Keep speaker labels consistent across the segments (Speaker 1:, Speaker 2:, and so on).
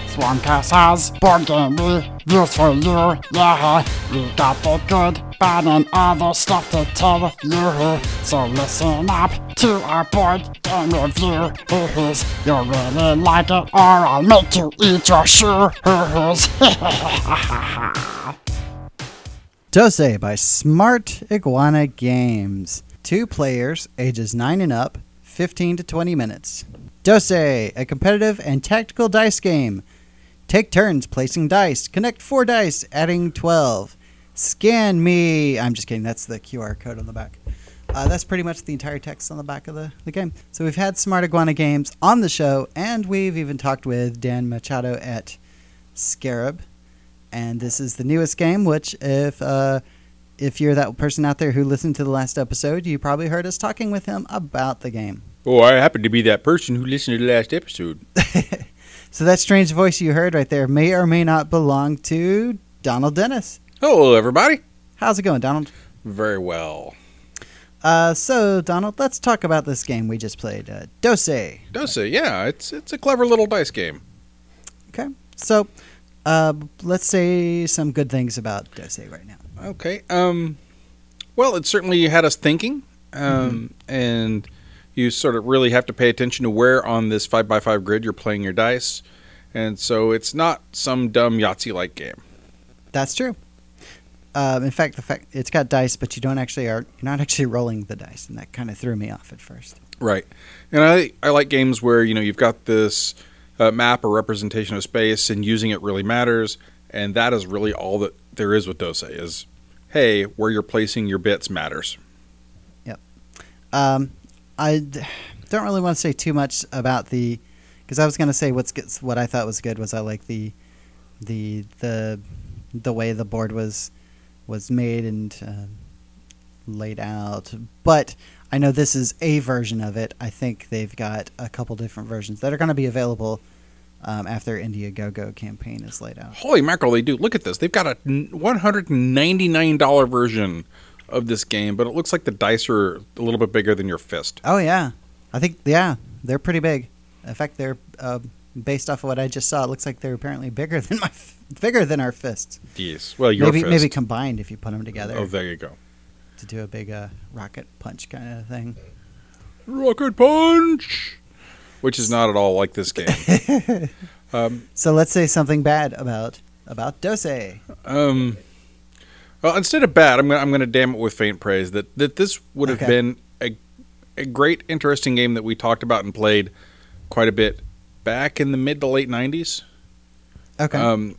Speaker 1: Swampcast has board game reviews for you, yeah. We got the good, bad, and other stuff to tell you. So listen up to our board game review. You'll really like it, or I'll make you eat your shoes.
Speaker 2: Dose by Smart Iguana Games. 2 players, ages 9 and up, 15 to 20 minutes. Dose, a competitive and tactical dice game. Take turns placing dice. Connect 4 dice, adding 12. Scan me. I'm just kidding. That's the QR code on the back. That's pretty much the entire text on the back of the game. So we've had Smart Iguana Games on the show, and we've even talked with Dan Machado at Scarab. And this is the newest game, which if you're that person out there who listened to the last episode, you probably heard us talking with him about the game.
Speaker 3: Oh, I happen to be that person who listened to the last episode.
Speaker 2: So that strange voice you heard right there may or may not belong to Donald Dennis.
Speaker 3: Hello, everybody.
Speaker 2: How's it going, Donald?
Speaker 3: Very well.
Speaker 2: So, Donald, let's talk about this game we just played, Dose.
Speaker 3: Dose, yeah, it's a clever little dice game.
Speaker 2: Okay, so let's say some good things about Dose right now.
Speaker 3: Okay. Well, it certainly had us thinking, and you sort of really have to pay attention to where on this 5x5 grid you're playing your dice, and so it's not some dumb Yahtzee-like game.
Speaker 2: That's true. In fact, it's got dice, but you're not actually rolling the dice, and that kind of threw me off at first.
Speaker 3: Right, and I like games where you've got this map or representation of space, and using it really matters, and that is really all that there is with Dose is, hey, where you're placing your bits matters.
Speaker 2: Yep. I don't really want to say too much about because I was going to say what I thought was good was I like the way the board was made and laid out, but I know this is a version of it. I think they've got a couple different versions that are going to be available after Indiegogo campaign is laid out.
Speaker 3: Holy mackerel, they do. Look at this. They've got a $199 version of this game, but it looks like the dice are a little bit bigger than your fist.
Speaker 2: Oh, yeah. I think, they're pretty big. In fact, they're, based off of what I just saw, it looks like they're apparently bigger than our fists.
Speaker 3: Yes. Well, your fist.
Speaker 2: Maybe combined if you put them together.
Speaker 3: Oh, there you go.
Speaker 2: To do a big rocket punch kind of thing.
Speaker 3: Rocket punch! Which is not at all like this game.
Speaker 2: So let's say something bad about Dose.
Speaker 3: Well, instead of bad, I'm going to damn it with faint praise that this would have been a great, interesting game that we talked about and played quite a bit back in the mid to late 90s.
Speaker 2: Okay.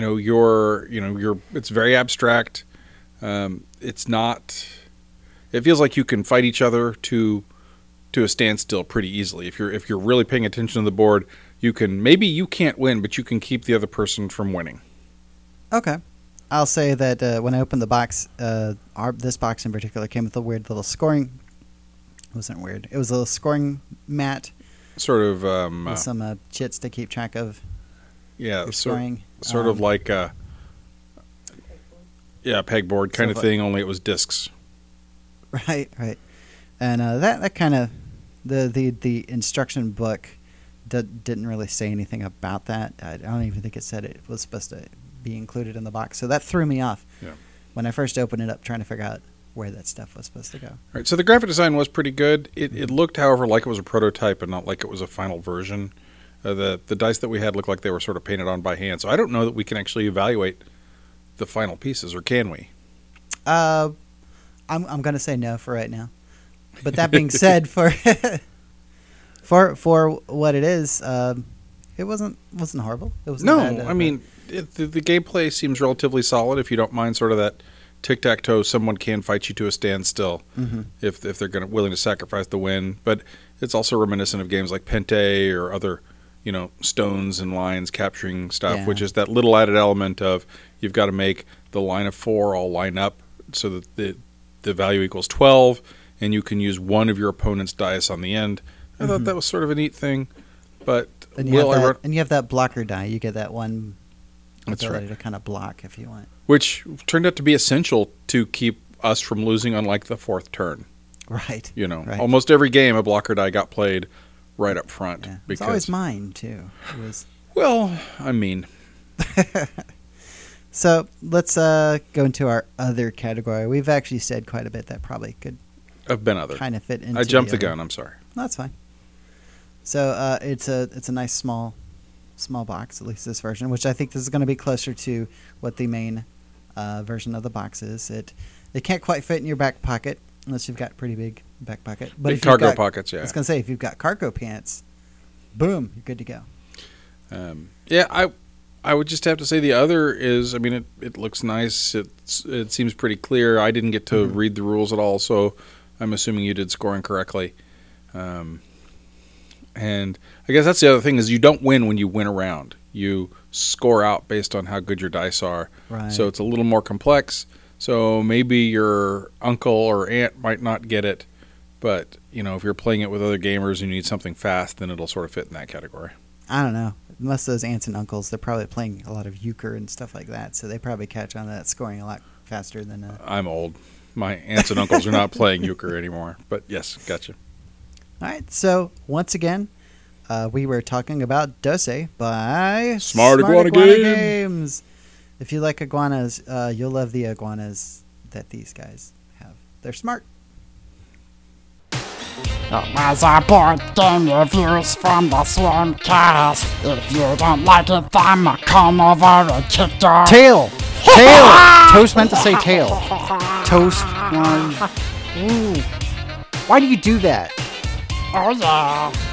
Speaker 3: It's very abstract. It's not. It feels like you can fight each other to a standstill pretty easily. If you're really paying attention to the board, you can't win, but you can keep the other person from winning.
Speaker 2: Okay. I'll say that when I opened the box, this box in particular came with a weird little scoring. It wasn't weird. It was a little scoring mat.
Speaker 3: Sort of.
Speaker 2: With some chits to keep track of.
Speaker 3: Yeah,
Speaker 2: your scoring.
Speaker 3: Sort of like a pegboard kind of thing. Only it was discs.
Speaker 2: Right. And that kind of the instruction book didn't really say anything about that. I don't even think it said it was supposed to be included in the box. So that threw me off when I first opened it up, trying to figure out where that stuff was supposed to go. All
Speaker 3: right, so the graphic design was pretty good. It looked, however, like it was a prototype and not like it was a final version. The dice that we had looked like they were sort of painted on by hand. So I don't know that we can actually evaluate the final pieces, or can we?
Speaker 2: I'm going to say no for right now. But that being said, for what it is, it wasn't horrible. It wasn't bad,
Speaker 3: I mean, the gameplay seems relatively solid. If you don't mind sort of that tic-tac-toe, someone can fight you to a standstill if they're willing to sacrifice the win. But it's also reminiscent of games like Pente or other, stones and lines capturing stuff, which is that little added element of you've got to make the line of 4 all line up so that the value equals 12, and you can use one of your opponent's dice on the end. I thought that was sort of a neat thing. But
Speaker 2: and you have that blocker die. You get that one ability to kind of block if you want.
Speaker 3: Which turned out to be essential to keep us from losing on like the 4th turn.
Speaker 2: Right. Right.
Speaker 3: Almost every game a blocker die got played right up front.
Speaker 2: Yeah. It's always mine too.
Speaker 3: Well, I mean,
Speaker 2: So let's go into our other category. We've actually said quite a bit that probably could
Speaker 3: I've been other.
Speaker 2: kind of fit into.
Speaker 3: I jumped the
Speaker 2: other.
Speaker 3: gun. I'm sorry.
Speaker 2: That's fine. So it's a nice small box, at least this version, which I think this is going to be closer to what the main version of the box is. It can't quite fit in your back pocket unless you've got a pretty big back pocket. But
Speaker 3: Big
Speaker 2: if you've
Speaker 3: cargo
Speaker 2: got-
Speaker 3: pockets,
Speaker 2: I
Speaker 3: yeah.
Speaker 2: was going to say, if you've got cargo pants, boom, you're good to go.
Speaker 3: Yeah, I would just have to say the other is, I mean, it looks nice. It seems pretty clear. I didn't get to read the rules at all, so I'm assuming you did scoring correctly. And I guess that's the other thing is you don't win when you win a round. You score out based on how good your dice are.
Speaker 2: Right.
Speaker 3: So it's a little more complex. So maybe your uncle or aunt might not get it, but if you're playing it with other gamers and you need something fast, then it'll sort of fit in that category.
Speaker 2: I don't know. Most of those aunts and uncles, they're probably playing a lot of euchre and stuff like that, so they probably catch on to that scoring a lot faster than.
Speaker 3: I'm old. My aunts and uncles are not playing euchre anymore. But yes, gotcha.
Speaker 2: All right, so once again, we were talking about Dose by
Speaker 3: Smart Iguana
Speaker 2: Games. If you like iguanas, you'll love the iguanas that these guys have. They're smart.
Speaker 1: It was a board game reviews from the Swarmcast. If you don't like it, then come over and kick your
Speaker 2: Tail! Toast meant to say tail. Toast. Ooh. Why do you do that?
Speaker 1: Oh yeah.